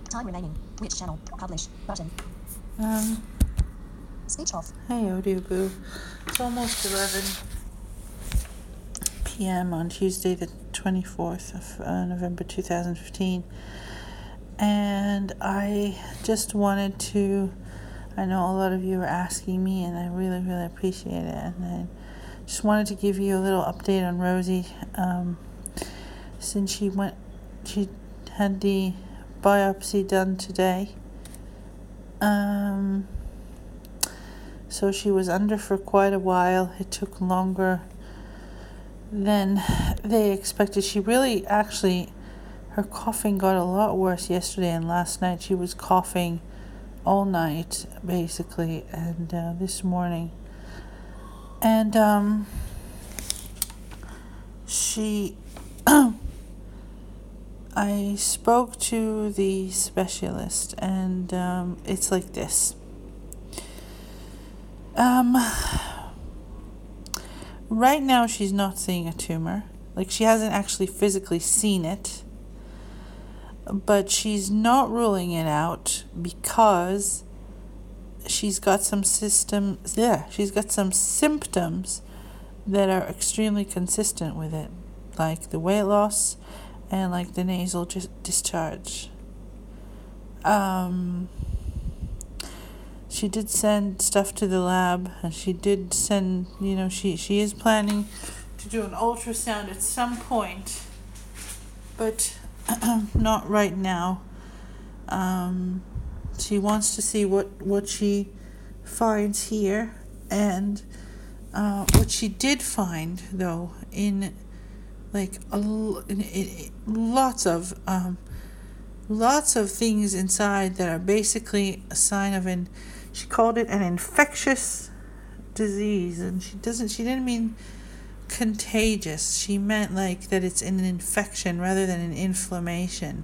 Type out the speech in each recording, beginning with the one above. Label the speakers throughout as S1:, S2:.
S1: Time remaining. Which channel? Publish. Button. Speech off.
S2: Hey, Audio Boo. It's almost 11 p.m. on Tuesday, the 24th of November 2015. And I just wanted to, I know a lot of you are asking me, and I really, really appreciate it. And I just wanted to give you a little update on Rosie. Since she had the biopsy done today. So she was under for quite a while. It took longer than they expected. She really, actually, her coughing got a lot worse yesterday and last night. She was coughing all night, basically, and this morning. And she... I spoke to the specialist, and it's like this. Right now she's not seeing a tumor. Like, she hasn't actually physically seen it, but she's not ruling it out because she's got some symptoms that are extremely consistent with it, like the weight loss and like the nasal discharge. She did send stuff to the lab, and she did send, she is planning to do an ultrasound at some point, but not right now. She wants to see what she finds here, and what she did find, though, in like lots of things inside that are basically a sign of she called it an infectious disease, and she didn't mean contagious. She meant like that it's an infection rather than an inflammation.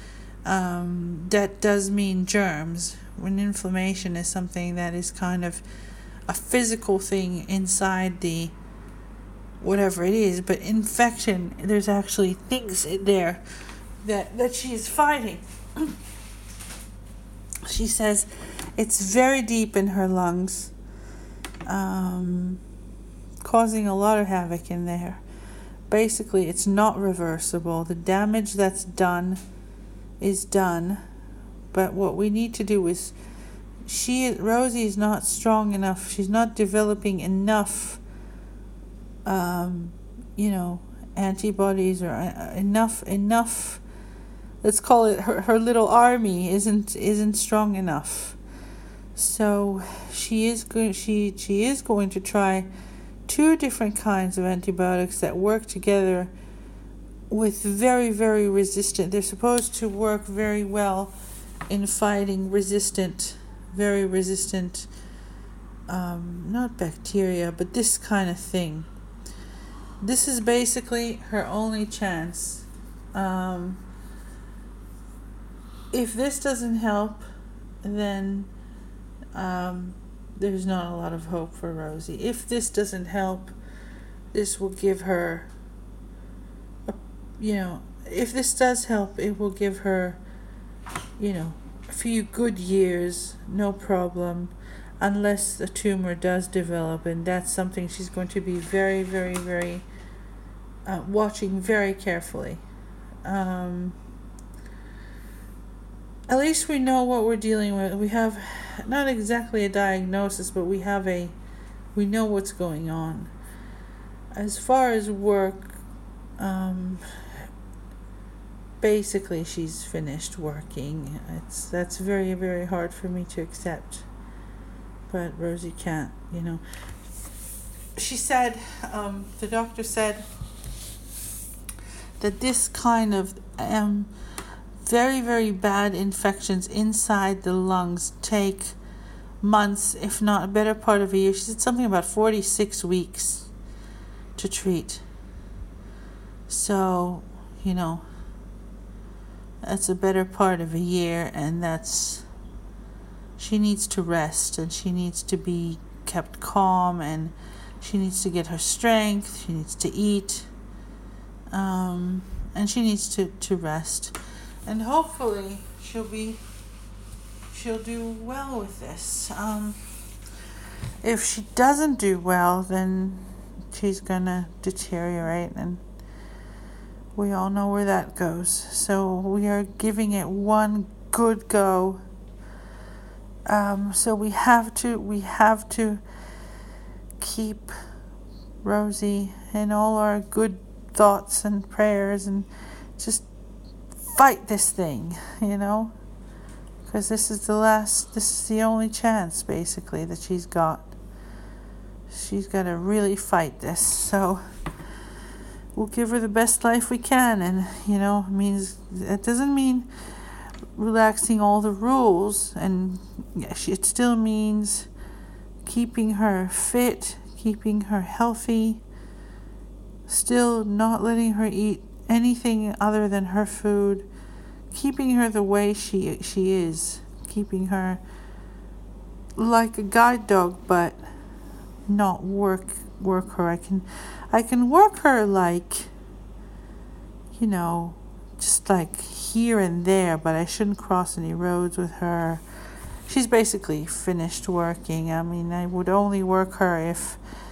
S2: That does mean germs, when inflammation is something that is kind of a physical thing inside the whatever it is, but infection, there's actually things in there that she's fighting. She says it's very deep in her lungs, causing a lot of havoc in there. Basically, it's not reversible. The damage that's done is done, but what we need to do is, Rosie is not strong enough. She's not developing enough antibodies, or enough, let's call it, her little army isn't strong enough. So she is going to try 2 different kinds of antibiotics that work together with very, very resistant. They're supposed to work very well in fighting very resistant, not bacteria, but this kind of thing. This is basically her only chance. If this doesn't help, then there's not a lot of hope for Rosie. If this doesn't help, this will give her, if this does help, it will give her, a few good years, no problem, unless the tumor does develop, and that's something she's going to be very, very, very watching very carefully. At least we know what we're dealing with. We have not exactly a diagnosis, but we know what's going on. As far as work, basically she's finished working. That's very, very hard for me to accept, but Rosie can't. She said, the doctor said that this kind of very, very bad infections inside the lungs take months, if not a better part of a year. She said something about 46 weeks to treat. So, that's a better part of a year, and she needs to rest, and she needs to be kept calm, and she needs to get her strength, she needs to eat, and she needs to rest. and hopefully she'll do well with this. If she doesn't do well, then she's gonna deteriorate, and we all know where that goes. So we are giving it one good go. So we have to keep Rosie in all our good thoughts and prayers, and just fight this thing, because this is the only chance basically that she's got. She's got to really fight this. So we'll give her the best life we can, and it doesn't mean relaxing all the rules, and it still means keeping her fit, keeping her healthy, still not letting her eat anything other than her food, keeping her the way she is, keeping her like a guide dog, but not work her. I can work her like, just like here and there, but I shouldn't cross any roads with her. She's basically finished working. I mean, I would only work her if,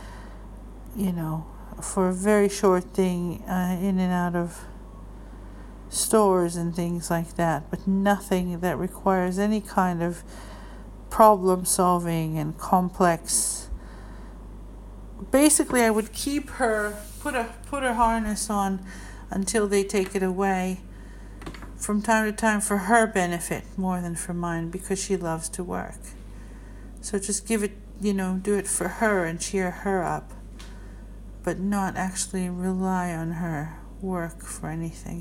S2: for a very short thing, in and out of stores and things like that, but nothing that requires any kind of problem solving and complex. Basically, I would keep her, put her harness on until they take it away from time to time for her benefit more than for mine, because she loves to work. So just give it, do it for her and cheer her up, but not actually rely on her work for anything.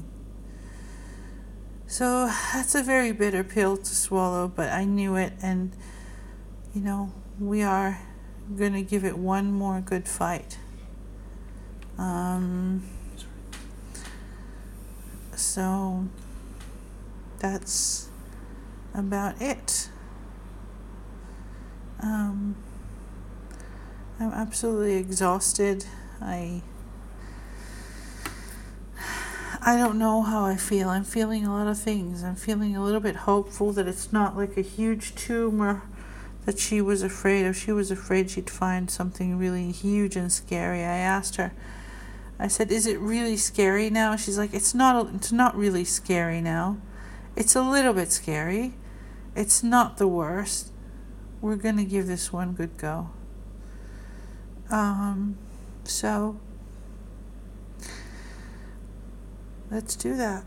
S2: So that's a very bitter pill to swallow, but I knew it, and we are going to give it one more good fight. So that's about it. I'm absolutely exhausted. I don't know how I feel. I'm feeling a lot of things. I'm feeling a little bit hopeful that it's not like a huge tumor that she was afraid of. She was afraid she'd find something really huge and scary. I asked her, I said, is it really scary now? She's like, it's not really scary now. It's a little bit scary. It's not the worst. We're going to give this one good go. So let's do that.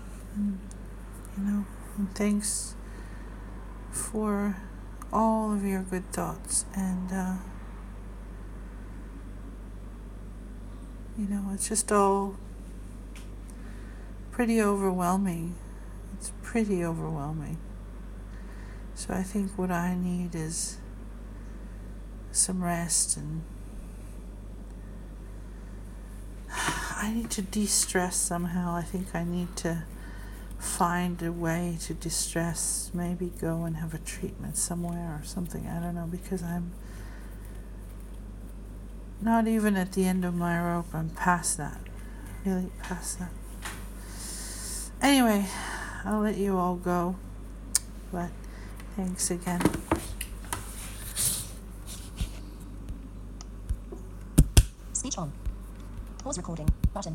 S2: And thanks for all of your good thoughts, and it's just all pretty overwhelming. It's pretty overwhelming. So I think what I need is some rest, and I need to de-stress somehow. I think I need to find a way to de-stress, maybe go and have a treatment somewhere or something. I don't know, because I'm not even at the end of my rope. I'm past that. Really past that. Anyway, I'll let you all go. But thanks again.
S1: Speech on. Pause recording button.